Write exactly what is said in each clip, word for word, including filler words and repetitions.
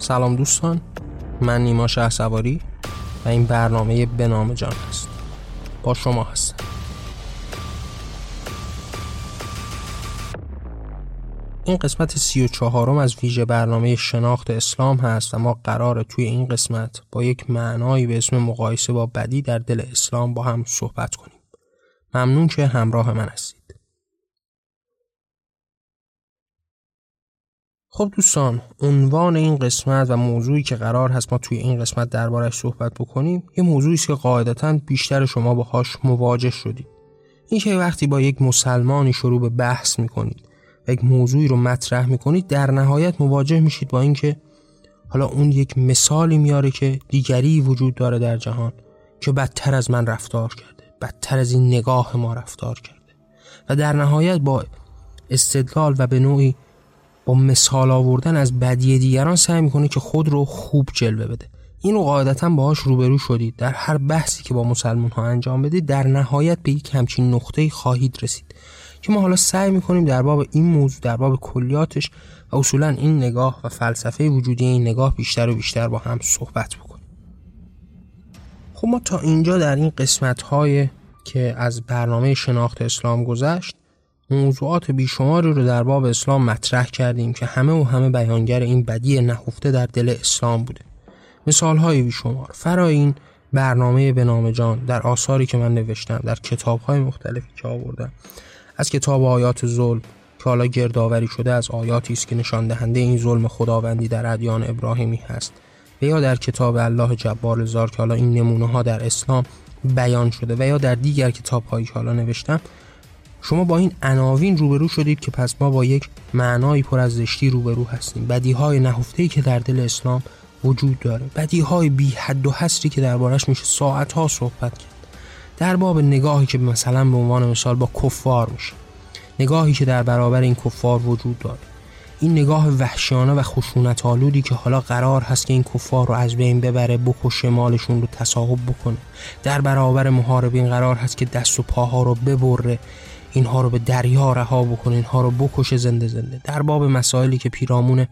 سلام دوستان، من نیما شهسواری و این برنامه به نام جان است. با شما هستم. این قسمت سی و چهارم از ویژه برنامه شناخت اسلام هست و ما قراره توی این قسمت با یک معنایی به اسم مقایسه با بدی در دل اسلام با هم صحبت کنیم. ممنون که همراه من هستید. خب دوستان، عنوان این قسمت و موضوعی که قرار هست ما توی این قسمت دربارش صحبت بکنیم یه موضوعی است که قاعدتاً بیشتر شما باهاش مواجه شدید. این که وقتی با یک مسلمانی شروع به بحث میکنید و یک موضوعی رو مطرح میکنید، در نهایت مواجه میشید با این که حالا اون یک مثالی میاره که دیگری وجود داره در جهان که بدتر از من رفتار کرده، بدتر از این نگاه ما رفتار کرده و در نهایت با استدلال و به نوعی با مثال آوردن از بدی دیگران سعی میکنه که خود رو خوب جلوه بده. این رو قاعدتاً باهاش روبرو شدید. در هر بحثی که با مسلمان ها انجام بدید در نهایت به یک همچین نقطه‌ای خواهید رسید که ما حالا سعی میکنیم در باب این موضوع، در باب کلیاتش و اصولاً این نگاه و فلسفه وجودی این نگاه بیشتر و بیشتر با هم صحبت بکنیم. خب ما تا اینجا در این قسمت‌های که از برنامه شناخت اسلام گذشت موضوعات بیشماری رو در باب اسلام مطرح کردیم که همه و همه بیانگر این بدی نهفته در دل اسلام بوده. مثال‌های بیشمار فرای این برنامه به نام جان در آثاری که من نوشتم، در کتاب‌های مختلفی که آوردم، از کتاب آیات ظلم که حالا گردآوری شده از آیاتی است که نشان دهنده این ظلم خداوندی در ادیان ابراهیمی هست، و یا در کتاب الله جبار زار که حالا این نمونه‌ها در اسلام بیان شده، و یا در دیگر کتاب‌هایی که حالا نوشتم، شما با این عناوین روبرو شدید که پس ما با یک معنای پر از زشتی روبرو هستیم. بدیهای نهفته‌ای که در دل اسلام وجود داره، بدیهای بی حد و حصری که دربارش میشه ساعت‌ها صحبت کرد. در باب نگاهی که مثلا به عنوان مثال با کفار میشه، نگاهی که در برابر این کفار وجود داره، این نگاه وحشیانه و خشونت‌آلودی که حالا قرار هست که این کفار رو از بین ببره، بکشه، مالشون رو تصاحب بکنه، در برابر محاربین قرار هست که دست و پاها رو ببره، اینها رو به دریا رها بکنه، اینها رو بکشه زنده زنده. در باب مسائلی که پیرامون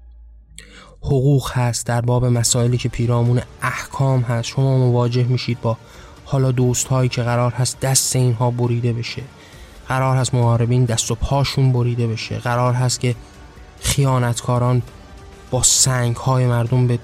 حقوق هست، در باب مسائلی که پیرامون احکام هست، شما مواجه میشید با حالا دوست‌هایی که قرار هست دست اینها بریده بشه، قرار هست محاربین دست و پاشون بریده بشه، قرار هست که خیانتکاران با سنگ‌های مردم به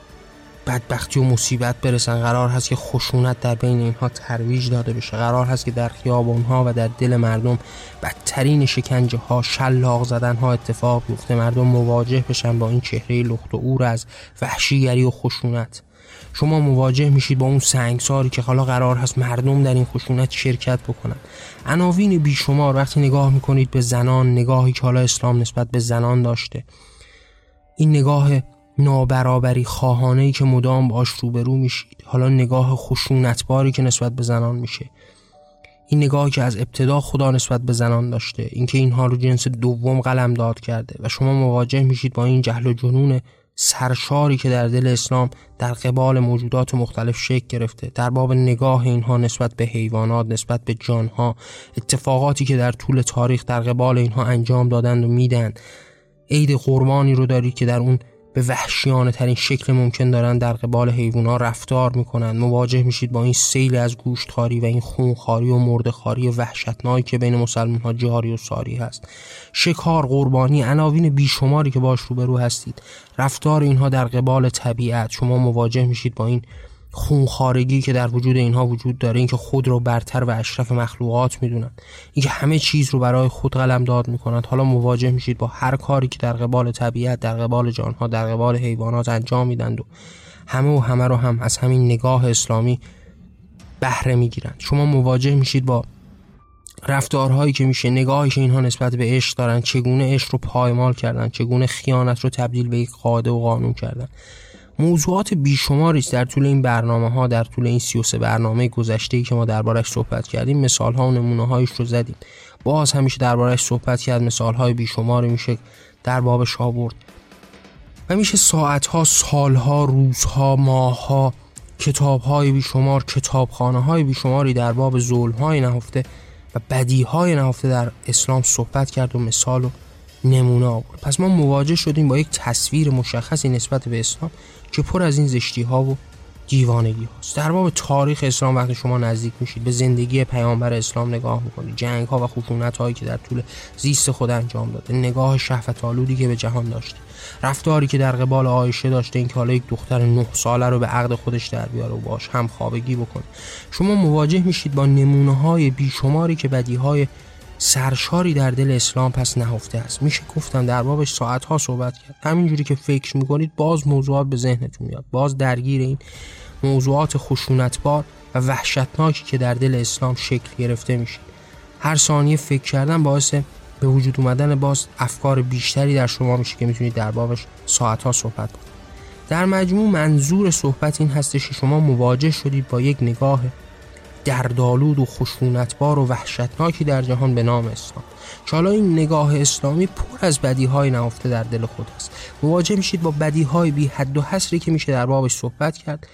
بدبختی و مصیبت برسن، قرار هست که خشونت در بین اینها ترویج داده بشه، قرار هست که در خیابان‌ها و در دل مردم بدترین شکنجه ها، شلاق زدن ها اتفاق بیفته، مردم مواجه بشن با این چهره لخت و عور از وحشیگری و خشونت. شما مواجه میشید با اون سنگساری که حالا قرار هست مردم در این خشونت شرکت بکنن. عناوین بیشمار. وقتی نگاه میکنید به زنان، نگاهی که حالا اسلام نسبت به زنان داشته، این نگاه نابرابری خواهانه‌ای که مدام باش روبرو میشید، حالا نگاه خشونتباری که نسبت به زنان میشه، این نگاهی که از ابتدا خدا نسبت به زنان داشته، اینکه اینها رو جنس دوم قلمداد کرده و شما مواجه میشید با این جهل و جنون سرشاری که در دل اسلام در قبال موجودات مختلف شکل گرفته، در باب نگاه اینها نسبت به حیوانات، نسبت به جانها، اتفاقاتی که در طول تاریخ در قبال اینها انجام دادند و میدن. عید قربانی رو دارید که در اون به وحشیانه ترین شکل ممکن دارن در قبال حیوانات رفتار میکنن. مواجه میشید با این سیل از گوشتخواری و این خونخواری و مرده‌خواری وحشتناکی که بین مسلمان ها جاری و ساری هست. شکار، قربانی، عناوین بیشماری که باش روبرو هستید. رفتار اینها در قبال طبیعت، شما مواجه میشید با این خونخوارگی که در وجود اینها وجود داره، اینکه خود رو برتر و اشرف مخلوقات میدونن، اینکه همه چیز رو برای خود قلمداد میکنند. حالا مواجه میشید با هر کاری که در قبال طبیعت، در قبال جانها، در قبال حیوانات انجام میدند و همه و همه رو هم از همین نگاه اسلامی بهره میگیرند. شما مواجه میشید با رفتارهایی که میشه، نگاهی که اینها نسبت به عشق دارن، چگونه عشق رو پایمال کردن، چگونه خیانت رو تبدیل به یک قاعده و قانون کردن. موضوعات بیشماری است در طول این برنامه ها، در طول این سی و سه برنامه گذشته‌ای که ما دربارش صحبت کردیم. مثال ها و نمونه هایش رو زدیم، باز همیشه دربارش صحبت کرد. مثال های بیشماری میشه در بابش آورد و میشه ساعت ها، سال ها، روز ها، ماه ها، کتاب های بیشمار، کتابخانه های بیشماری در باب ظلم های نهفته و بدی های نهفته در اسلام صحبت کرد و مثال و نمونه آورد. پس ما مواجه شدیم با یک تصویر مشخصی نسبت به اسلام که پر از این زشتی ها و دیوانگی هاست. در باب تاریخ اسلام وقتی شما نزدیک میشید به زندگی پیامبر اسلام نگاه میکنید، جنگ ها و خشونت هایی که در طول زیست خود انجام داده، نگاه شهوت آلودی که به جهان داشته، رفتاری که در قبال عایشه داشته، این که حالا یک دختر نه ساله رو به عقد خودش در بیاره و باش هم خوابگی بکنه، شما مواجه میشید با نمونه های بیشماری که بدیهای سرشاری در دل اسلام پس نهفته است. میشه گفتم در بابش ساعت ها صحبت کرد. همینجوری که فکر میکنید باز موضوعات به ذهنتون میاد، باز درگیر این موضوعات خشونتبار و وحشتناکی که در دل اسلام شکل گرفته میشید. هر ثانیه فکر کردن باعث به وجود اومدن باز افکار بیشتری در شما میشه که میتونید در بابش ساعت ها صحبت کنید. در مجموع منظور صحبت این هستش که شما مواجه شدید با یک نگاه دردآلود و خشونتبار و وحشتناکی در جهان به نام اسلام که حالا این نگاه اسلامی پر از بدیهای نهفته در دل خود است. مواجه میشید با بدیهای بی حد و حصری که میشه در بابش صحبت کرد،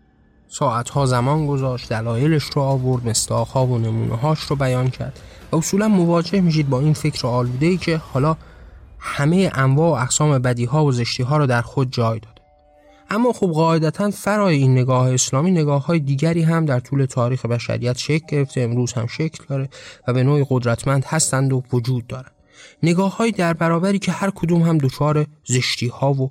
ساعتها زمان گذاشت، دلایلش رو آورد، مصداق‌ها و نمونه‌هاش رو بیان کرد و اصولا مواجه میشید با این فکر آلوده‌ای که حالا همه انواع و اقسام بدیها و زشتی‌ها رو در خود جای داده. اما خب قاعدتاً فرای این نگاه اسلامی نگاه‌های دیگری هم در طول تاریخ بشریت شکل گرفته، امروز هم شکل داره و به نوعی قدرتمند هستند و وجود دارند. نگاه‌های در برابری که هر کدوم هم دچار زشتی‌ها و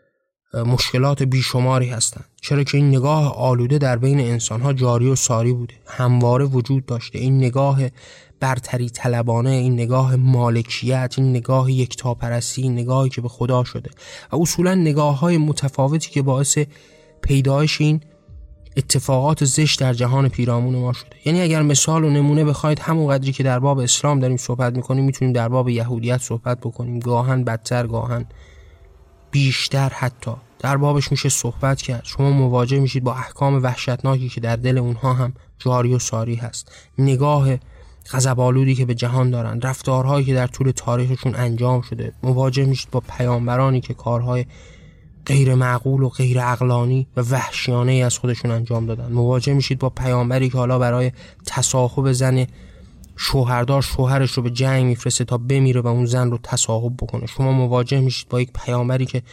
مشکلات بیشماری هستند، چرا که این نگاه آلوده در بین انسان‌ها جاری و ساری بوده، همواره وجود داشته. این نگاه برتری طلبانه، این نگاه مالکیت، این نگاه یکتاپرستی، این نگاهی که به خدا شده و اصولا نگاه‌های متفاوتی که باعث پیدایش این اتفاقات زشت در جهان پیرامون ما شده. یعنی اگر مثال و نمونه بخواید، همون قدری که در باب اسلام داریم صحبت می‌کنیم میتونیم در باب یهودیت صحبت بکنیم، گاهن بدتر، گاهن بیشتر، حتی در بابش میشه صحبت کرد. شما مواجه میشید با احکام وحشتناکی که در دل اونها هم جاری و ساری هست، نگاه غضب‌آلودی که به جهان دارن، رفتارهایی که در طول تاریخشون انجام شده. مواجه میشید با پیامبرانی که کارهای غیر معقول و غیر عقلانی و وحشیانه ای از خودشون انجام دادن. مواجه میشید با پیامبری که حالا برای تصاحب زن شوهردار شوهرش رو به جنگ میفرسته تا بمیره و اون زن رو تصاحب بکنه. شما مواجه میشید با یک پیامبری که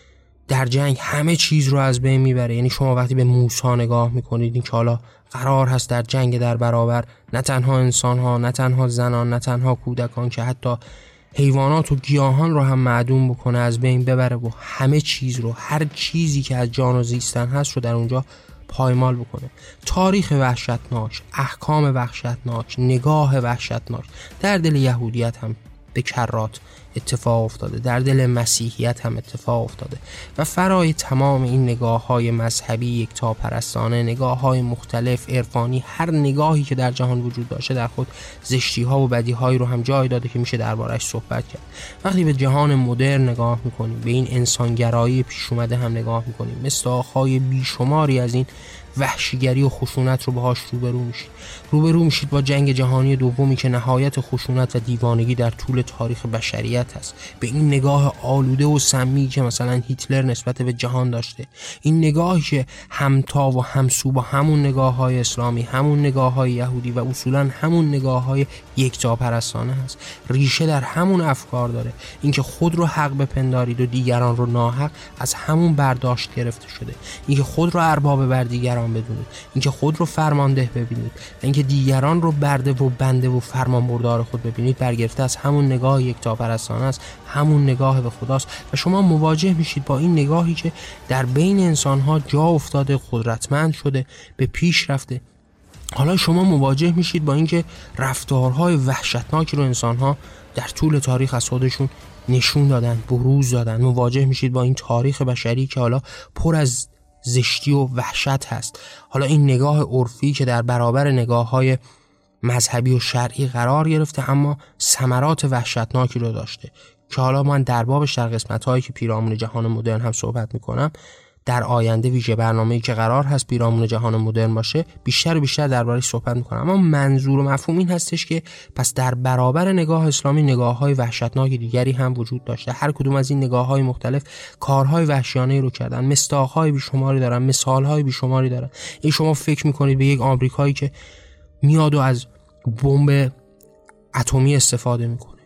در جنگ همه چیز رو از بین میبره. یعنی شما وقتی به موسی نگاه میکنید، این که حالا قرار هست در جنگ در برابر نه تنها انسان ها، نه تنها زنان، نه تنها کودکان، که حتی حیوانات و گیاهان رو هم معدوم بکنه، از بین ببره و همه چیز رو، هر چیزی که از جان و زیستن هست رو در اونجا پایمال بکنه. تاریخ وحشتناک، احکام وحشتناک، نگاه وحشتناک در دل یهودیت هم به کرات اتفاق افتاده، در دل مسیحیت هم اتفاق افتاده و فرای تمام این نگاه‌های مذهبی یکتاپرستانه، نگاه‌های مختلف عرفانی، هر نگاهی که در جهان وجود داشته در خود زشتی‌ها و بدی‌هایی رو هم جای داده که میشه دربارش صحبت کرد. وقتی به جهان مدرن نگاه می‌کنیم، به این انسانگرایی پیش اومده هم نگاه می‌کنیم، مصداق‌های بیشماری از این وحشیگری و خشونت رو باهاش روبرو میشید. روبرو میشید با جنگ جهانی دومی که نهایت خشونت و دیوانگی در طول تاریخ بشریت هست. به این نگاه آلوده و سمی که مثلا هیتلر نسبت به جهان داشته، این نگاهی که همتا و همسو با همون نگاه‌های اسلامی، همون نگاه‌های یهودی و اصولا همون نگاه‌های یکتاپرستانه هست، ریشه در همون افکار داره. اینکه خود رو حق بپندارید و دیگران رو ناحق، از همون برداشت گرفته شده. اینکه خود رو ارباب بر دیگران بدونید، اینکه خود رو فرمانده ببینید و اینکه دیگران رو برده و بنده و فرمانبردار خود ببینید، برگرفته از همون نگاه یکتاپرستانه است، همون نگاه به خداست و شما مواجه میشید با این نگاهی که در بین انسان‌ها جا افتاده، قدرتمند شده، به پیش رفته. حالا شما مواجه میشید با اینکه رفتارهای وحشتناکی رو انسان‌ها در طول تاریخ از خودشون نشون دادن، بروز دادن. مواجه میشید با این تاریخ بشری که حالا پر از زشتی و وحشت هست. حالا این نگاه عرفی که در برابر نگاه‌های مذهبی و شرعی قرار گرفته، اما ثمرات وحشتناکی رو داشته که حالا من در بابش در قسمت‌هایی که پیرامون جهان مدرن هم صحبت می‌کنم، در آینده ویژه برنامه‌ای که قرار هست پیرامون جهان مدرن باشه، بیشتر و بیشتر دربارش صحبت می‌کنم. اما منظور و مفهوم این هستش که پس در برابر نگاه اسلامی نگاه‌های وحشتناک دیگری هم وجود داشته. هر کدوم از این نگاه‌های مختلف کارهای وحشیانه‌ای رو کردن، مصداق‌های بیشماری دارن، مثال‌های بیشماری دارن. این شما فکر می‌کنید به یک آمریکایی که میاد و از بمب اتمی استفاده می‌کنه،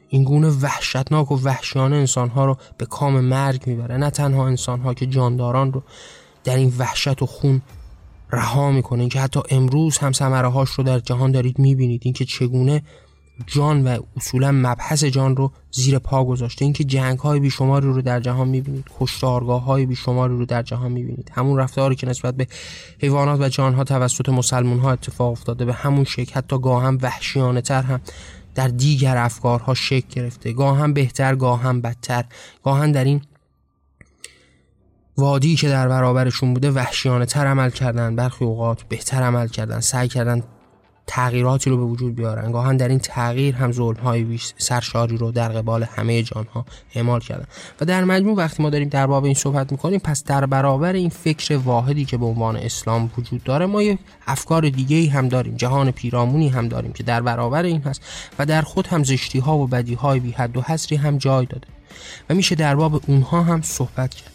این گونه وحشتناک و وحشیانه انسانها رو به کام مرگ میبره. نه تنها انسانها که جانداران رو در این وحشت و خون رها میکنه، این که حتی امروز هم ثمره هاش رو در جهان دارید میبینید، این که چگونه جان و اصولا مبحث جان رو زیر پا گذاشته، این که جنگ های بیشماری رو در جهان میبینید، کشتارگاه های بیشماری رو در جهان میبینید، همون رفتاری که نسبت به حیوانات و جانها توسط مسلمان ها اتفاق افتاده به همون شکل، حتی گاه هم وحشیانه تر هم در دیگر افکارها شکل گرفته، گاه هم بهتر گاه هم بدتر، گاه هم در این وادی که در برابرشون بوده وحشیانه تر عمل کردن، برخی اوقات بهتر عمل کردن، سعی کردن تغییراتی رو به وجود بیارن، گاهن در این تغییر هم ظلم‌های بیش سرشاری رو در قبال همه جانها اعمال کردن. و در مجموع وقتی ما داریم در باب این صحبت میکنیم، پس در برابر این فکر واحدی که به عنوان اسلام وجود داره، ما یک افکار دیگه‌ای هم داریم، جهان پیرامونی هم داریم که در برابر این هست و در خود هم زشتی‌ها و بدی‌های بی حد و حصری هم جای داده و میشه در باب اونها هم صحبت کرد.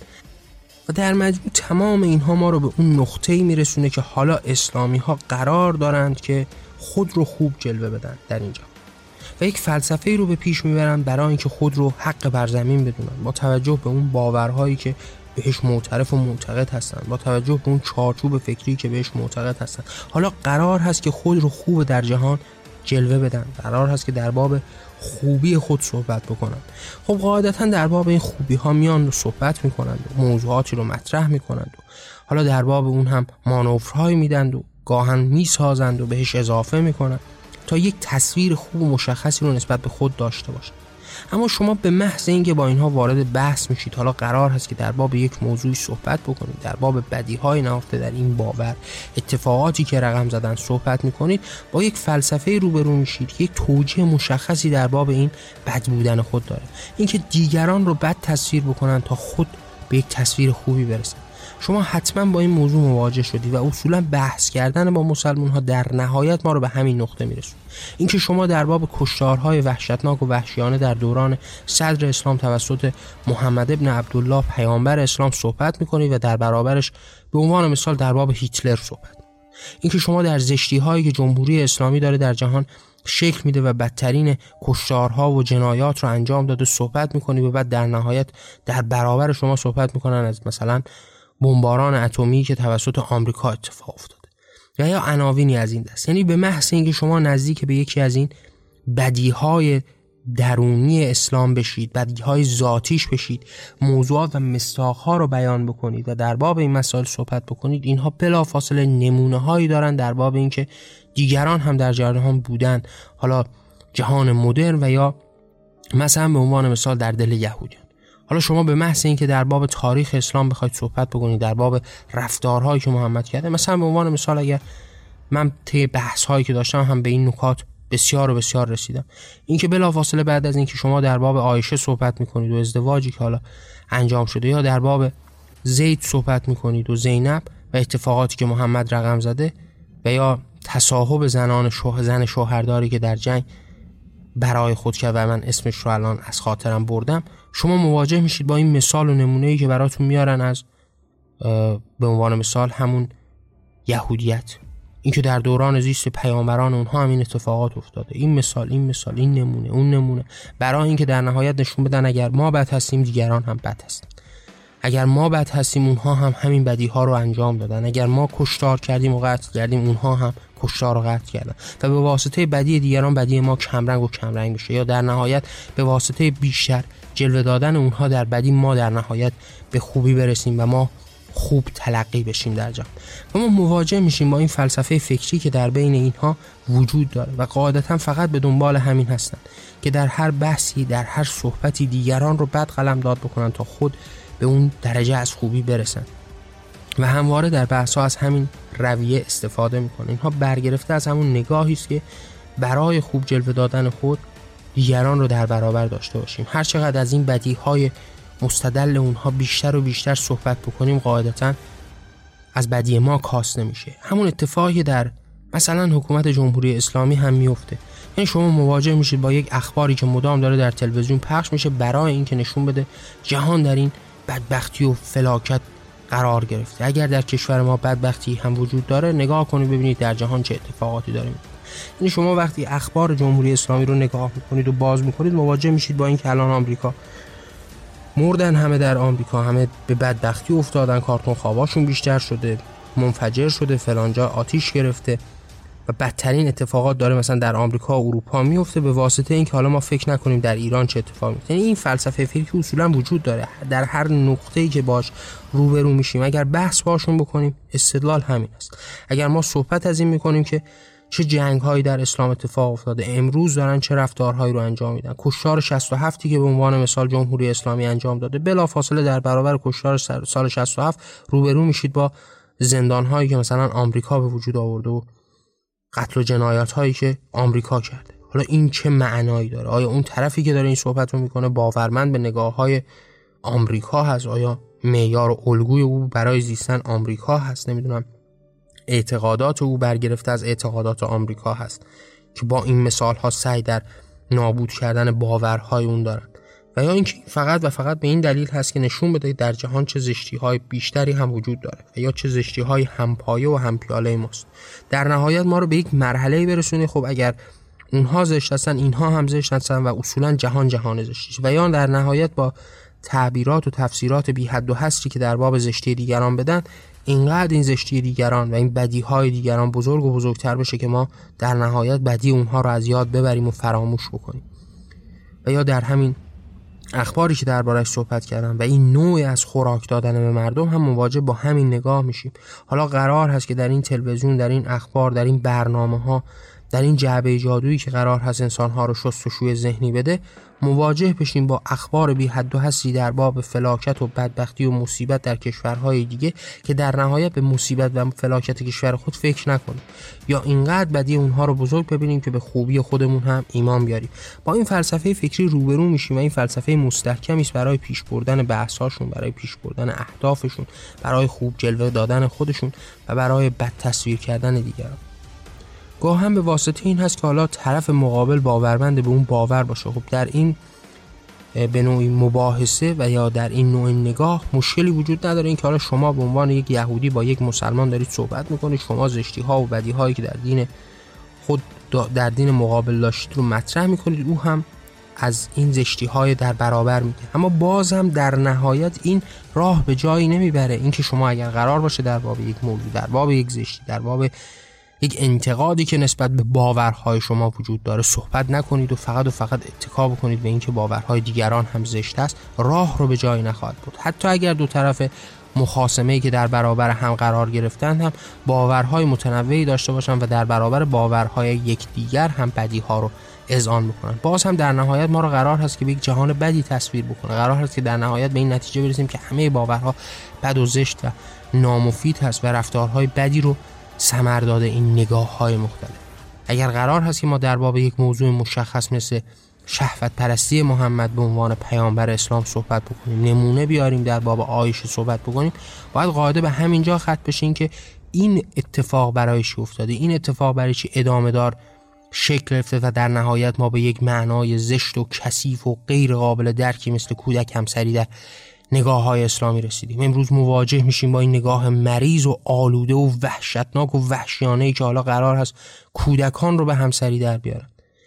و در مجموع تمام اینها ما رو به اون نقطه‌ای میرسونه که حالا اسلامی ها قرار دارند که خود رو خوب جلوه بدن در اینجا و یک فلسفه‌ای رو به پیش میبرن برای اینکه خود رو حق بر زمین بدونن، با توجه به اون باورهایی که بهش معترف و معتقد هستن، با توجه به اون چارچوب فکری که بهش معتقد هستن. حالا قرار هست که خود رو خوب در جهان جلوه بدن، قرار هست که در باب خوبی خود صحبت بکنن. خب قاعدتا در باب این خوبی ها میان و صحبت میکنند و موضوعاتی رو مطرح میکنند و حالا در باب اون هم مانورهایی میدند و گاهن میسازند و بهش اضافه میکنند تا یک تصویر خوب و مشخصی رو نسبت به خود داشته باشند. اما شما به محض اینکه با اینها وارد بحث میشید، حالا قرار هست که در باب یک موضوعی صحبت بکنید، در باب بدیهای نهفته در این باور، اتفاقاتی که رقم زدن صحبت میکنید، با یک فلسفه روبرو میشید، یک توجیه مشخصی در باب این بد بودن خود داره، اینکه دیگران رو بد تصویر بکنن تا خود به یک تصویر خوبی برسن. شما حتما با این موضوع مواجه شدی و اصولا بحث کردن با مسلمان ها در نهایت ما رو به همین نقطه میرسونه، اینکه شما در باب کشتارهای وحشتناک و وحشیانه در دوران صدر اسلام توسط محمد ابن عبدالله پیامبر اسلام صحبت میکنید و در برابرش به عنوان مثال در باب هیتلر صحبت، اینکه شما در زشتی هایی که جمهوری اسلامی داره در جهان شکل میده و بدترین کشتارها و جنایات رو انجام داده صحبت میکنید و بعد در نهایت در برابر شما صحبت میکنن از مثلا بمباران اتمی که توسط آمریکا اتفاق افتاده و یا عناوینی از این دست. یعنی به محض اینکه شما نزدیک به یکی از این بدیهای درونی اسلام بشید، بدیهای ذاتیش بشید، موضوعات و مصداق‌ها رو بیان بکنید و در باب این مسائل صحبت بکنید، اینها بلافاصله نمونه هایی دارن در باب اینکه دیگران هم در جهان بودن، حالا جهان مدرن و یا مثلا به عنوان مثال در دل یهودیان. حالا شما به محض اینکه در باب تاریخ اسلام بخواید صحبت بکنید، در باب رفتارهایی که محمد کرده، مثلا به عنوان مثال اگر من طی بحث‌هایی که داشتم هم به این نکات بسیار و بسیار رسیدم، اینکه بلافاصله بعد از اینکه شما در باب عایشه صحبت میکنید و ازدواجی که حالا انجام شده، یا در باب زید صحبت میکنید و زینب و اتفاقاتی که محمد رقم زده و یا تصاحب زنان شوهر زن شوهرداری که در جنگ برای خود کرد و من اسمش رو الان از خاطرم بردم، شما مواجه میشید با این مثال و نمونه‌ای که براتون میارن از به عنوان مثال همون یهودیت، این که در دوران زیست پیامبران اونها هم این اتفاقات افتاده، این مثال این مثال این نمونه اون نمونه، برای اینکه در نهایت نشون بدن اگر ما بد هستیم دیگران هم بد هستن، اگر ما بد هستیم اونها هم همین بدی ها رو انجام دادن، اگر ما کشتار کردیم و قتل کردیم اونها هم کشتار و قتل کردن و به واسطه بدی دیگران بدی ما کمرنگ و کمرنگ بشه، یا در نهایت به واسطه بیشتر جلوه دادن اونها در بدی ما در نهایت به خوبی برسیم و ما خوب تلقی بشیم در جهان. و ما مواجه میشیم با این فلسفه فکری که در بین اینها وجود داره و قاعدتا فقط به دنبال همین هستن که در هر بحثی، در هر صحبتی دیگران رو بد قلم داد بکنن تا خود به اون درجه از خوبی برسن و همواره در بحث‌ها از همین رویه استفاده میکنه. اینها برگرفته از همون نگاهی است که برای خوب جلوه دادن خود دیگران رو در برابر داشته باشیم. هر چقدر از این بدیهای مستدل اونها بیشتر و بیشتر صحبت بکنیم، قاعدتاً از بدی ما کاسته نمیشه. همون اتفاقی در مثلا حکومت جمهوری اسلامی هم میفته. یعنی شما مواجه میشید با یک اخباری که مدام داره در تلویزیون پخش میشه برای اینکه نشون بده جهان در این بدبختی و فلاکت قرار گرفته. اگر در کشور ما بدبختی هم وجود داره، نگاه کنید ببینید در جهان چه اتفاقاتی داره میفته. یعنی شما وقتی اخبار جمهوری اسلامی رو نگاه میکنید و باز میکنید مواجه میشید با این که الان آمریکا مردن، همه در آمریکا همه به بدبختی افتادن، کارتون خواباشون بیشتر شده، منفجر شده، فلانجا آتیش گرفته و بدترین اتفاقات داره مثلا در آمریکا و اروپا میفته به واسطه اینکه حالا ما فکر نکنیم در ایران چه اتفاقی میفته. یعنی این فلسفه فکری اصولا وجود داره در هر نقطه‌ای که باش روبرو میشیم. اگر بحث باشون بکنیم استدلال همین است. اگر ما صحبت از این میکنیم که چه جنگ‌هایی در اسلام اتفاق افتاده، امروز دارن چه رفتارهایی رو انجام میدن، کشتار شصت و هفت که به عنوان مثال جمهوری اسلامی انجام داده، بلافاصله در برابر کشتار سال شصت و هفت روبرو میشید با زندان‌هایی که مثلا آمریکا به وجود آورده و قتل و جنایات‌هایی که آمریکا کرده. حالا این چه معنایی داره؟ آیا اون طرفی که داره این صحبت رو میکنه باورمند به نگاه‌های آمریکا هست؟ آیا معیار و الگوی او برای زیستن آمریکا هست؟ نمیدونم اعتقادات او برگرفته از اعتقادات آمریکا هست که با این مثال‌ها سعی در نابود کردن باورهای اون دارن، و یا اینکه فقط و فقط به این دلیل هست که نشون بده در جهان چه زشتی‌های بیشتری هم وجود داره و یا چه زشتی‌های همپایه و همپیاله ماست. در نهایت ما رو به یک مرحله‌ای برسونه خب اگر اونها زشت هستن اینها هم زشت هستن و اصولا جهان جهان زشتی، و یا در نهایت با تعبیرات و تفسیرات بی حد و حصری که در باب زشتی دیگران بدن اینقدر این زشتی دیگران و این بدیهای دیگران بزرگ و بزرگتر بشه که ما در نهایت بدی اونها رو از یاد ببریم و فراموش بکنیم. و یا در همین اخباری که دربارش صحبت کردم و این نوع از خوراک دادن به مردم هم مواجه با همین نگاه میشیم. حالا قرار هست که در این تلویزیون، در این اخبار، در این برنامه‌ها، در این جعبه جادویی که قرار هست انسان‌ها رو شستشوی ذهنی بده مواجه بشیم با اخبار بی حد و حصری در باب فلاکت و بدبختی و مصیبت در کشورهای دیگه که در نهایت به مصیبت و فلاکت کشور خود فکر نکنیم یا اینقدر بدی اونها رو بزرگ ببینیم که به خوبی خودمون هم ایمان بیاریم. با این فلسفه فکری روبرو میشیم و این فلسفه مستحکمی است برای پیش بردن بحث‌هاشون، برای پیش بردن اهدافشون، برای خوب جلوه دادن خودشون و برای بد تصویر کردن دیگران. گاه هم به واسطه این هست که حالا طرف مقابل باورمند به اون باور باشه. خب در این به نوعی مباحثه و یا در این نوع نگاه مشکلی وجود نداره این که حالا شما به عنوان یک یهودی با یک مسلمان دارید صحبت میکنید، شما زشتی ها و بدی هایی که در دین خود در دین مقابل داشتید رو مطرح میکنید، او هم از این زشتی های در برابر میگه. اما باز هم در نهایت این راه به جایی نمیبره. این که شما اگر قرار باشه در باب یک موضوع، در باب یک زشتی، در باب یک انتقادی که نسبت به باورهای شما وجود داره صحبت نکنید و فقط و فقط اتکا بکنید به اینکه باورهای دیگران هم زشت است، راه رو به جایی نخواهد برد. حتی اگر دو طرف مخاصمه‌ای که در برابر هم قرار گرفتن هم باورهای متنوعی داشته باشن و در برابر باورهای یکدیگر هم بدیها رو اذعان بکنن، باز هم در نهایت ما رو قرار هست که به یک جهان بدی تصویر بکنه. قرار هست که در نهایت به این نتیجه برسیم که همه باورها بد و زشت و نامفید هست و رفتارهای بدی رو ثمر داده این نگاه‌های مختلف. اگر قرار هست که ما در باب یک موضوع مشخص مثل شهوت پرستی محمد به عنوان پیامبر اسلام صحبت بکنیم، نمونه بیاریم، در باب عایشه صحبت بکنیم، باید قاعده به همین جا ختم بشیم که این اتفاق برای چی افتاده، این اتفاق برای چی ادامه دار شکل گرفته و در نهایت ما به یک معنای زشت و کثیف و غیر قابل درکی مثل کودک همسری در نگاه های اسلامی رسیدیم. امروز مواجه میشیم با این نگاه مریض و آلوده و وحشتناک و وحشیانه‌ای که حالا قرار هست کودکان رو به همسری در بیارن،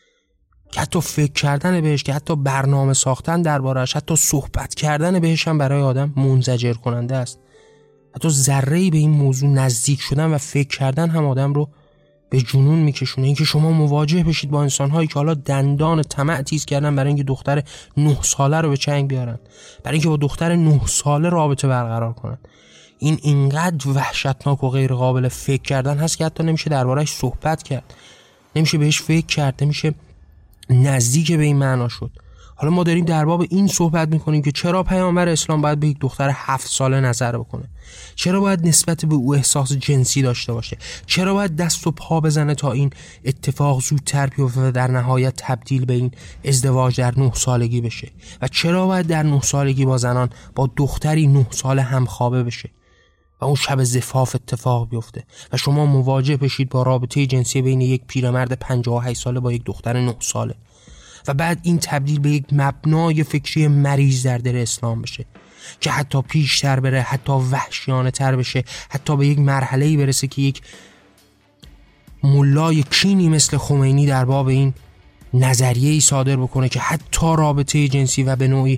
که حتی فکر کردن بهش، که حتی برنامه ساختن دربارش، حتی صحبت کردن بهش هم برای آدم منزجر کننده است. حتی ذره‌ای به این موضوع نزدیک شدن و فکر کردن هم آدم رو به جنون میکشونه. اینکه شما مواجه بشید با انسان‌هایی که حالا دندان طمع تیز کردن برای اینکه دختر نه ساله رو به چنگ بیارن، برای اینکه با دختر نه ساله رابطه برقرار کنن، این اینقدر وحشتناک و غیر قابل فکر کردن هست که حتی نمیشه درباره‌اش صحبت کرد، نمیشه بهش فکر کرد، نمیشه نزدیک به این معنا شد. حالا ما داریم در باب این صحبت میکنیم که چرا پیامبر اسلام باید به یک دختر هفت ساله نظر بکنه، چرا باید نسبت به او احساس جنسی داشته باشه، چرا باید دست و پا بزنه تا این اتفاق زودتر بیفته و در نهایت تبدیل به این ازدواج در نه سالگی بشه، و چرا باید در نه سالگی با زنان با دختری نه ساله همخوابه بشه و اون شب زفاف اتفاق بیفته و شما مواجه بشید با رابطه جنسی بین یک پیرمرد پنجاه و هشت ساله با یک دختر نه ساله و بعد این تبدیل به یک مبنای فکری مریض در دل اسلام بشه که حتی پیشتر بره، حتی وحشیانه تر بشه، حتی به یک مرحله‌ای برسه که یک ملای کینی مثل خمینی در باب این نظریه ای صادر بکنه که حتی رابطه جنسی و به نوعی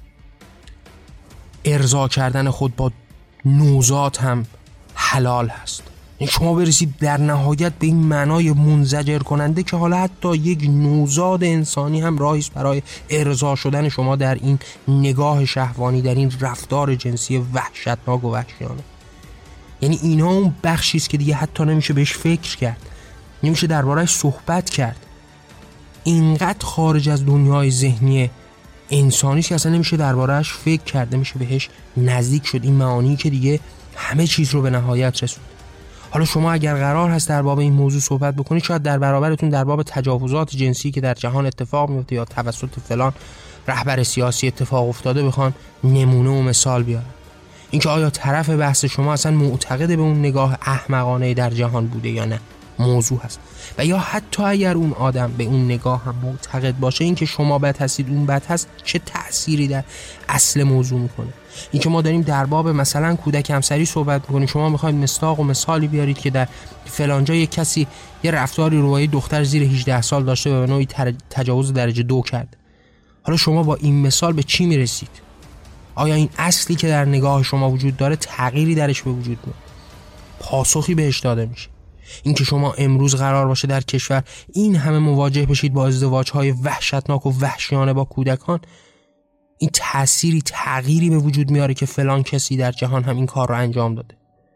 ارضا کردن خود با نوزاد هم حلال هست. یعنی شما برسید در نهایت به این معنای منزجر کننده که حالا حتی یک نوزاد انسانی هم راهی است برای ارضا شدن شما در این نگاه شهوانی، در این رفتار جنسی وحشتناک و وحشیانه. یعنی اینا اون بخشی است که دیگه حتی نمیشه بهش فکر کرد، نمیشه درباره‌اش صحبت کرد. اینقدر خارج از دنیای ذهنی انسانی که اصلا نمیشه درباره‌اش فکر کرد، نمیشه بهش نزدیک شد. این معانی که دیگه همه چیز رو به نهایت رسوند. حالا شما اگر قرار هست در باب این موضوع صحبت بکنید، شاید در برابرتون در باب تجاوزات جنسی که در جهان اتفاق میفته یا توسط فلان رهبر سیاسی اتفاق افتاده بخوان نمونه و مثال بیارن. اینکه آیا طرف بحث شما اصلا معتقد به اون نگاه احمقانه در جهان بوده یا نه موضوع هست. و یا حتی اگر اون آدم به اون نگاه هم معتقد باشه، اینکه شما بد هستید اون بد هست چه تأثیری در اصل موضوع میکنه؟ اینکه ما داریم در باب مثلا کودک همسری صحبت میکنیم، شما میخواید مصداق و مثالی بیارید که در فلانجا یک کسی یه رفتاری رو با یه دختر زیر هجده سال داشته و به نوعی تجاوز درجه دو کرد. حالا شما با این مثال به چی میرسید؟ آیا این اصلی که در نگاه شما وجود داره تغییری درش به وجود میاد؟ پاسخی بهش داده میشه؟ اینکه شما امروز قرار باشه در کشور این همه مواجه بشید با ازدواج‌های وحشتناک و وحشیانه با کودکان، این تأثیری تغییری به وجود میاره که فلان کسی در جهان هم این کار رو انجام داده،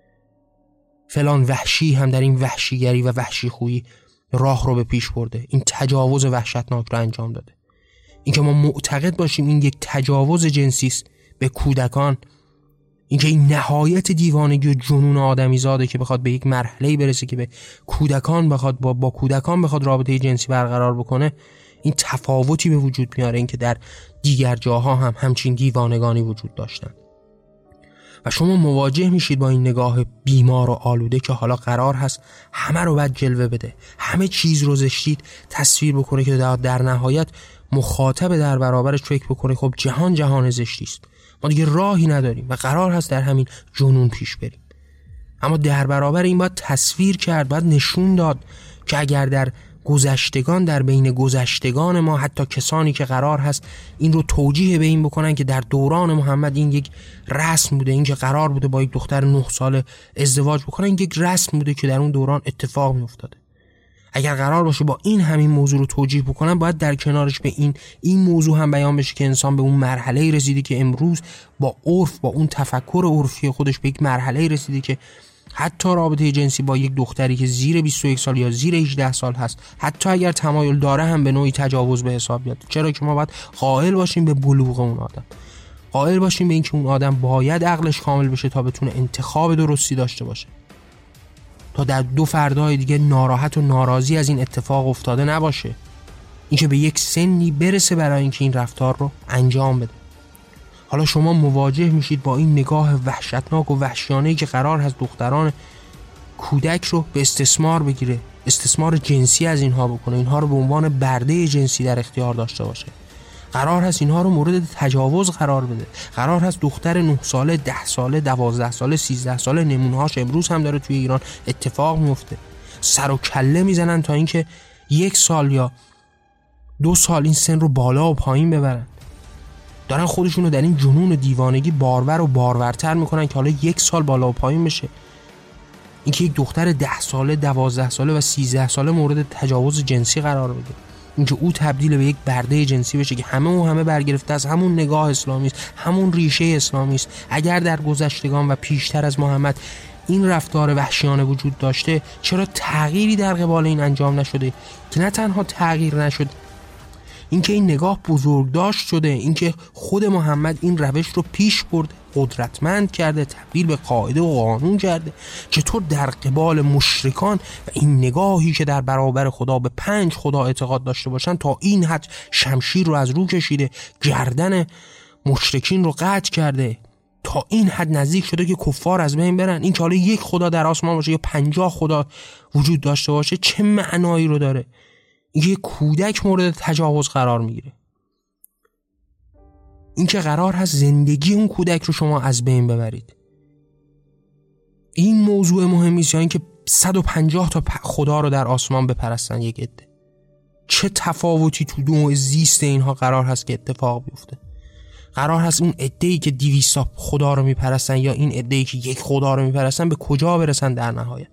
فلان وحشی هم در این وحشیگری و وحشی خویی راه رو به پیش برده، این تجاوز وحشتناک رو انجام داده. اینکه ما معتقد باشیم این یک تجاوز جنسی است به کودکان، اینکه این نهایت دیوانگی و جنون آدمی زاده که بخواد به یک مرحله‌ای برسه که به کودکان بخواد با, با کودکان بخواد رابطه جنسی برقرار بکنه، این تفاوتی به وجود میاره. اینکه در دیگر جاها هم همچین دیوانگانی وجود داشتن و شما مواجه میشید با این نگاه بیمار و آلوده که حالا قرار هست همه رو بد جلوه بده، همه چیز رو زشتید تصویر بکنه که در نهایت مخاطب در برابرش فکر بکنه خب جهان جهان زشتی است، ما دیگه راهی نداریم و قرار هست در همین جنون پیش بریم. اما در برابر این باید تصویر کرد، باید نشون داد که اگر در گذشتگان، در بین گذشتگان ما، حتی کسانی که قرار هست این رو توجیه به این بکنن که در دوران محمد این یک رسم بوده، این که قرار بوده با یک دختر نه ساله ازدواج بکنن، این یک رسم بوده که در اون دوران اتفاق می افتاده. اگر قرار باشه با این همین موضوع رو توجیه بکنن، باید در کنارش به این این موضوع هم بیان بشه که انسان به اون مرحله رسیده که امروز با عرف، با اون تفکر عرفی خودش به یک مرحله رسیده که حتی رابطه جنسی با یک دختری که زیر بیست و یک سال یا زیر هجده سال هست، حتی اگر تمایل داره، هم به نوعی تجاوز به حساب بیاد. چرا که ما باید قائل باشیم به بلوغ اون آدم، قائل باشیم به اینکه اون آدم باید عقلش کامل بشه تا بتونه انتخاب درستی داشته باشه، تا در دو فردای دیگه ناراحت و ناراضی از این اتفاق افتاده نباشه، اینکه به یک سنی برسه برای اینکه این رفتار رو انجام بده. حالا شما مواجه میشید با این نگاه وحشتناک و وحشیانه‌ای که قرار هست دختران کودک رو به استثمار بگیره، استثمار جنسی از اینها بکنه، اینها رو به عنوان برده جنسی در اختیار داشته باشه، قرار هست اینها رو مورد تجاوز قرار بده، قرار هست دختر نه ساله، ده ساله، دوازده ساله، سیزده ساله، نمونه‌هاش امروز هم داره توی ایران اتفاق میفته، سر و کله میزنن تا اینکه یک سال یا دو سال این سن رو بالا و پایین ببرن، دارن خودشون رو در این جنون و دیوانگی بارور و بارورتر میکنن که حالا یک سال بالا و پایین بشه. اینکه یک دختر ده ساله، دوازده ساله و سیزده ساله مورد تجاوز جنسی قرار بگیره، اینکه او تبدیل به یک برده جنسی بشه که همه و همه برگرفته از همون نگاه اسلامی است، همون ریشه اسلامی است. اگر در گذشتگان و پیشتر از محمد این رفتار وحشیانه وجود داشته، چرا تغییری در قبال این انجام نشده؟ که نه تنها تغییر نشد، اینکه این نگاه بزرگ داشت شده، اینکه خود محمد این روش رو پیش برد، قدرتمند کرده، تبدیل به قاعده و قانون کرده. چطور در قبال مشرکان و این نگاهی که در برابر خدا به پنج خدا اعتقاد داشته باشن، تا این حد شمشیر رو از رو کشیده، گردن مشرکین رو قطع کرده، تا این حد نزدیک شده که کفار از بین برن. این که حالا یک خدا در آسمان باشه یا پنجاه خدا وجود داشته باشه چه معنایی رو داره؟ این که کودک مورد تجاوز قرار میگیره، این که قرار هست زندگی اون کودک رو شما از بین ببرید. این موضوع مهمی است، یا این که صد و پنجاه تا خدا رو در آسمان بپرستن یک عده. چه تفاوتی تو نوع زیست اینها قرار هست که اتفاق بیفته؟ قرار هست اون عده‌ای که دویست تا خدا رو میپرستن یا این عده‌ای که یک خدا رو میپرستن به کجا برسن در نهایت؟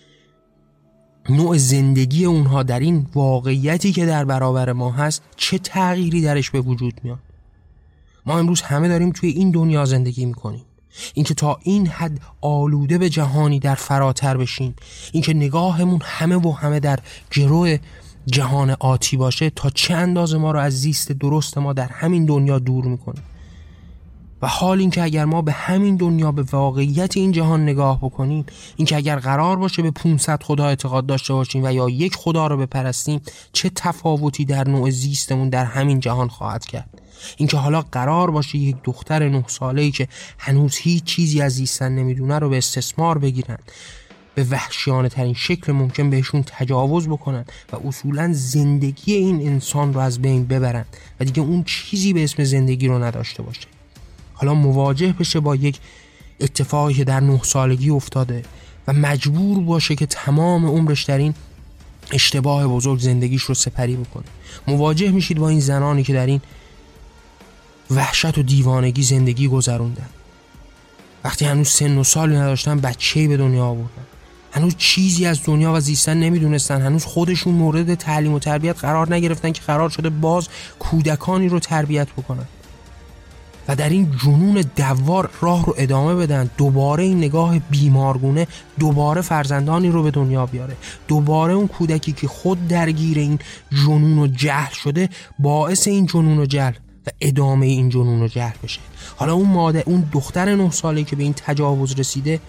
نوع زندگی اونها در این واقعیتی که در برابر ما هست چه تغییری درش به وجود میاد؟ ما امروز همه داریم توی این دنیا زندگی میکنیم. اینکه تا این حد آلوده به جهانی در فراتر بشیم، اینکه نگاهمون همه و همه در گرو جهان آتی باشه، تا چه اندازه ما رو از زیست درست ما در همین دنیا دور میکنه. و حال اینکه اگر ما به همین دنیا به واقعیت این جهان نگاه بکنیم، اینکه اگر قرار باشه به پانصد خدا اعتقاد داشته باشیم و یا یک خدا رو بپرستیم، چه تفاوتی در نوع زیستمون در همین جهان خواهد کرد. اینکه حالا قرار باشه یک دختر نه ساله‌ای که هنوز هیچ چیزی از زیستن نمیدونه رو به استثمار بگیرن، به وحشیانه ترین شکل ممکن بهشون تجاوز بکنن و اصولا زندگی این انسان رو از بین ببرن و دیگه اون چیزی به اسم زندگی رو نداشته باشه. حالا مواجه بشه با یک اتفاقی که در نه سالگی افتاده و مجبور باشه که تمام عمرش در این اشتباه بزرگ زندگیش رو سپری بکنه. مواجه میشید با این زنانی که در این وحشت و دیوانگی زندگی گذروندن، وقتی هنوز سن و سالی نداشتن بچه‌ای به دنیا آوردن، هنوز چیزی از دنیا و زیستن نمیدونستن، هنوز خودشون مورد تعلیم و تربیت قرار نگرفتن که قرار شده باز کودکانی رو تربیت بکنن و در این جنون دوار راه رو ادامه بدن. دوباره این نگاه بیمارگونه دوباره فرزندانی رو به دنیا بیاره، دوباره اون کودکی که خود درگیر این جنون و جهل شده باعث این جنون و جهل و ادامه این جنون و جهل بشه. حالا اون مادر، اون دختر نه ساله‌ای که به این تجاوز رسیده،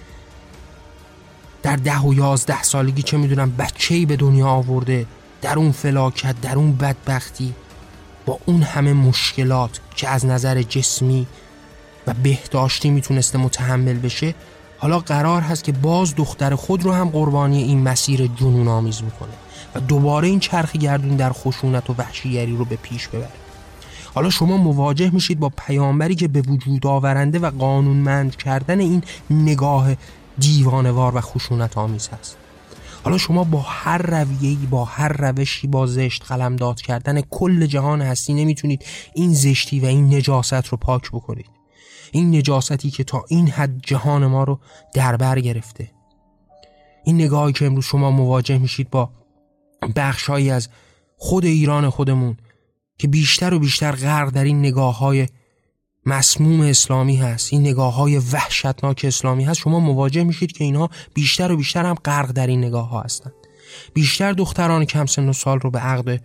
در ده و یازده سالگی چه میدونم بچه‌ای به دنیا آورده، در اون فلاکت، در اون بدبختی، با اون همه مشکلات که از نظر جسمی و بهداشتی میتونسته متحمل بشه، حالا قرار هست که باز دختر خود رو هم قربانی این مسیر جنون آمیز میکنه و دوباره این چرخ گردون در خشونت و وحشیگری رو به پیش ببره. حالا شما مواجه میشید با پیامبری که به وجود آورنده و قانونمند کردن این نگاه دیوانوار و خشونت آمیز هست. حالا شما با هر رویه‌ای، با هر روشی، با زشت قلمداد کردن کل جهان هستی نمیتونید این زشتی و این نجاست رو پاک بکنید. این نجاستی که تا این حد جهان ما رو در بر گرفته. این نگاهی که امروز شما مواجه میشید با بخشایی از خود ایران خودمون که بیشتر و بیشتر غرق در این نگاه‌های مسموم اسلامی هست، این نگاه‌های وحشتناک اسلامی هست، شما مواجه میشید که اینها بیشتر و بیشتر هم غرق در این نگاه‌ها هستند. بیشتر دختران کم سن و سال رو به عقد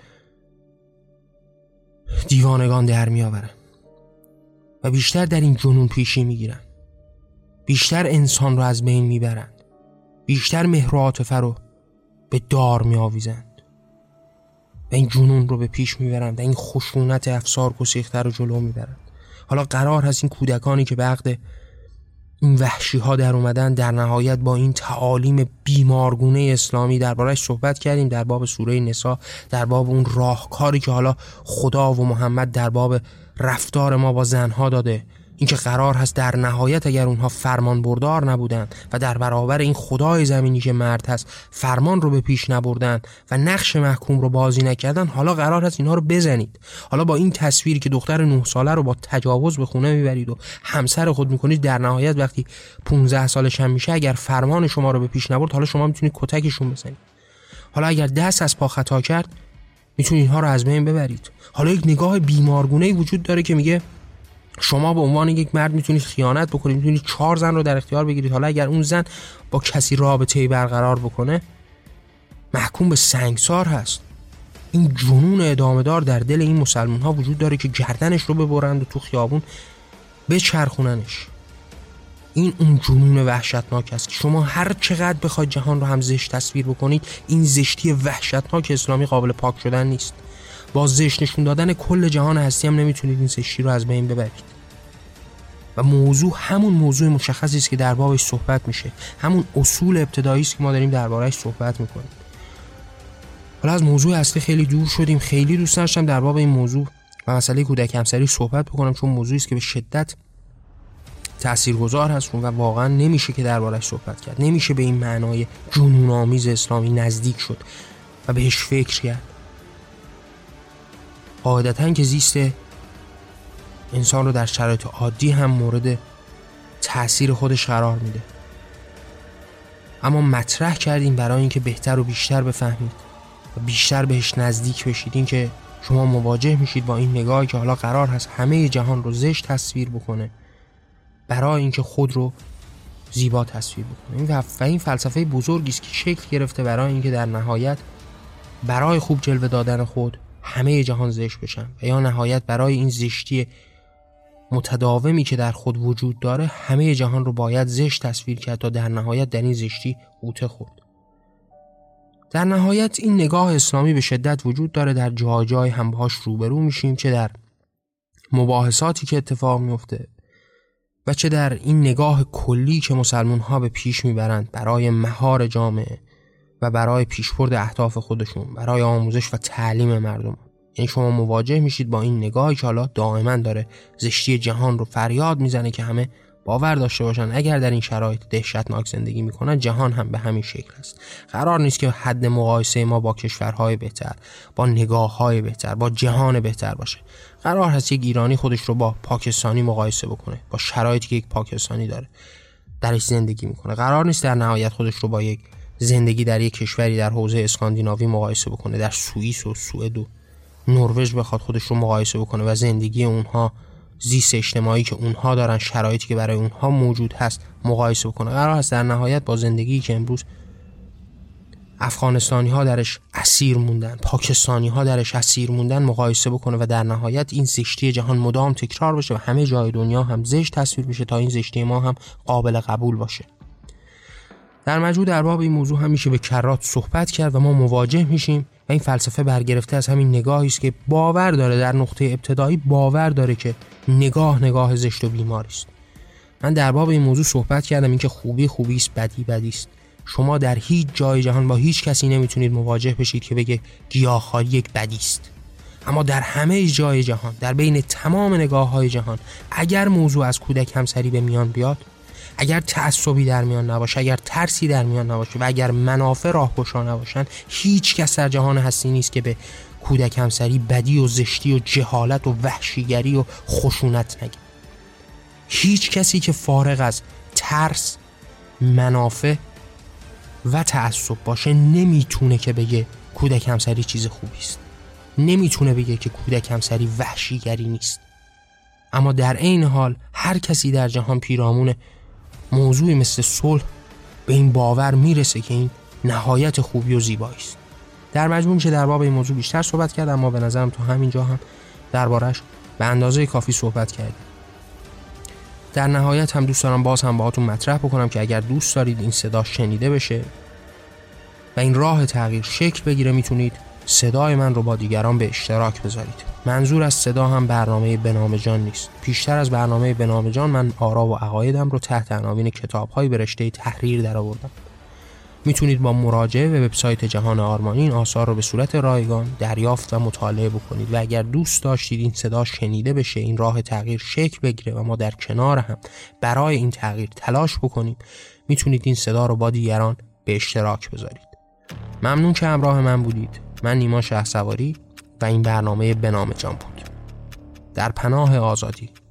دیوانگان در میآورن و بیشتر در این جنون پیشی میگیرن، بیشتر انسان رو از بین میبرن، بیشتر مهر و عاطفه رو به دار میآویزند و این جنون رو به پیش میبرند و این خشونت افسار گسیخته رو جلو میبرند. حالا قرار هست این کودکانی که به عقد این وحشی ها در اومدن در نهایت با این تعالیم بیمارگونه اسلامی درباره‌اش صحبت کردیم در باب سوره نساء، در باب اون راهکاری که حالا خدا و محمد در باب رفتار ما با زنها داده، اینکه قرار هست در نهایت اگر اونها فرمان بردار نبودن و در برابر این خدای زمینی که مرد هست فرمان رو به پیش نبردن و نقش محکوم رو بازی نکردن، حالا قرار هست اینها رو بزنید. حالا با این تصویری که دختر نه ساله رو با تجاوز به خونه میبرید و همسر خود میکنید، در نهایت وقتی پانزده سالش هم میشه اگر فرمان شما رو به پیش نبرد، حالا شما میتونید کتکشون بزنید. حالا اگر دست از پا خطا کرد میتونید اینها رو از بین ببرید. حالا یک نگاه بیمارگونه‌ای وجود داره که میگه شما به عنوان یک مرد میتونید خیانت بکنید، میتونید چهار زن رو در اختیار بگیرید. حالا اگر اون زن با کسی رابطه‌ای برقرار بکنه محکوم به سنگسار هست. این جنون ادامه دار در دل این مسلمان ها وجود داره که گردنش رو ببرند و تو خیابون بچرخوننش. این اون جنون وحشتناک است که شما هر چقدر بخواید جهان رو هم زشت تصویر بکنید، این زشتی وحشتناک اسلامی قابل پاک شدن نیست. با زشت نشون دادن کل جهان هستی هم نمیتونید این زشتی رو از بین ببرید. و موضوع همون موضوع مشخصی است که در بابش صحبت میشه، همون اصول ابتدایی است که ما داریم درباره‌اش صحبت میکنیم. حالا از موضوع اصلی خیلی دور شدیم. خیلی دوست داشتم در باب این موضوع و مسئله کودک همسری صحبت بکنم، چون موضوعی است که به شدت تاثیرگذار هست و واقعا نمیشه که دربارش صحبت کرد. نمیشه به این معنای جنون‌آمیز اسلامی نزدیک شد و بهش فکر کرد. قاعدتاً که زیست انسان رو در شرایط عادی هم مورد تأثیر خودش قرار میده، اما مطرح کردیم برای اینکه بهتر و بیشتر بفهمید و بیشتر بهش نزدیک بشید. این که شما مواجه میشید با این نگاهی که حالا قرار هست همه جهان رو زشت تصویر بکنه برای اینکه خود رو زیبا تصویر بکنه. و این فلسفه بزرگی است که شکل گرفته برای اینکه در نهایت برای خوب جلوه دادن خود همه جهان زشت بشن و یا نهایت برای این زشتی متداومی که در خود وجود داره همه جهان رو باید زشت تصویر کرد تا در نهایت در این زشتی غوطه خورد. در نهایت این نگاه اسلامی به شدت وجود داره، در جای جای هم باهاش روبرو میشیم، چه در مباحثاتی که اتفاق میفته و چه در این نگاه کلی که مسلمان ها به پیش میبرند برای مهار جامعه و برای پیشبرد اهداف خودشون، برای آموزش و تعلیم مردم. یعنی شما مواجه میشید با این نگاهی که حالا دائما داره زشتی جهان رو فریاد میزنه که همه باور داشته باشن اگر در این شرایط دهشتناک زندگی میکنن جهان هم به همین شکل است. قرار نیست که حد مقایسه ما با کشورهای بهتر، با نگاههای بهتر، با جهان بهتر باشه. قرار هست یک ایرانی خودش رو با پاکستانی مقایسه بکنه، با شرایطی که یک پاکستانی داره درش زندگی میکنه. قرار نیست در نهایت خودش رو با یک زندگی در یک کشوری در حوزه اسکاندیناوی مقایسه بکنه، در سوئیس و سوئد و نروژ بخواد خودش رو مقایسه بکنه و زندگی اونها، زیست اجتماعی که اونها دارن، شرایطی که برای اونها موجود هست مقایسه بکنه. قرار هست در نهایت با زندگی که امروز افغانستانی ها درش اسیر موندن، پاکستانی ها درش اسیر موندن مقایسه بکنه و در نهایت این زشتی جهان مدام تکرار بشه و همه جای دنیا هم زشت تصویر بشه تا این زشتی ما هم قابل قبول باشه. در مجموع در باب این موضوع هم میشه به کرات صحبت کرد و ما مواجه میشیم و این فلسفه برگرفته از همین نگاهی است که باور داره، در نقطه ابتدایی باور داره که نگاه نگاه زشت و بیماری است. من در باب این موضوع صحبت کردم، این که خوبی خوبی است، بدی بدی است. شما در هیچ جای جهان با هیچ کسی نمیتونید مواجه بشید که بگه گیاهخواری یک بدی است. اما در همه جای جهان، در بین تمام نگاه‌های جهان، اگر موضوع از کودک همسری به میان بیاد، اگر تعصبی در میان نباشه، اگر ترسی در میان نباشه و اگر منافع راهگشا نباشن، هیچ کس در جهان هستی نیست که به کودک همسری بدی و زشتی و جهالت و وحشیگری و خشونت نگه. هیچ کسی که فارغ از ترس، منافع و تعصب باشه نمیتونه که بگه کودک همسری چیز خوبی است. نمیتونه بگه که کودک همسری وحشیگری نیست. اما در عین حال هر کسی در جهان پیرامون موضوعی مثل صلح به این باور میرسه که این نهایت خوبی و زیبایی است. در مجموع میشه در باب این موضوع بیشتر صحبت کرد، اما به نظرم تا همینجا هم دربارش به اندازه کافی صحبت کردیم. در نهایت هم دوست دارم باز هم باهاتون مطرح بکنم که اگر دوست دارید این صدا شنیده بشه و این راه تغییر شکل بگیره، میتونید صدای من رو با دیگران به اشتراک بذارید. منظور از صدا هم برنامه به نام جان نیست. پیشتر از برنامه به نام جان من آرا و عقایدم رو تحت عناوین کتاب‌های به رشته تحریر درآوردم. میتونید با مراجعه به وبسایت جهان آرمانی این آثار رو به صورت رایگان دریافت و مطالعه بکنید و اگر دوست داشتید این صدا شنیده بشه، این راه تغییر شکل بگیره و ما در کنار هم برای این تغییر تلاش بکنیم، میتونید این صدا رو با دیگران به اشتراک بذارید. ممنون که همراه من بودید. من نیما شهسواری و این برنامه به نام جان بود. در پناه آزادی.